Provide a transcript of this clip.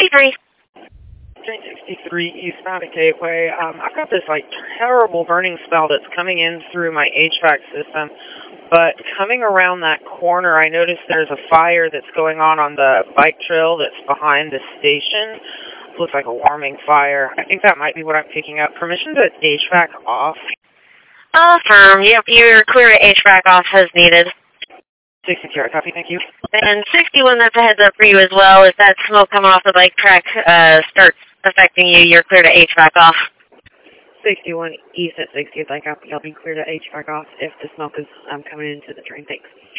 63. Train 63 eastbound at Gateway. I've got this terrible burning spell that's coming in through my HVAC system, but coming around that corner, I noticed there's a fire that's going on the bike trail that's behind the station. Looks like a warming fire. I think that might be what I'm picking up. Permission to HVAC off. Affirm. Yep, you're clear to HVAC off as needed. 62, copy, thank you. And 61, that's a heads up for you as well. If that smoke coming off the bike track starts affecting you, you're clear to HVAC off. 61 east at 60th, I'll be clear to HVAC off if the smoke is coming into the train. Thanks.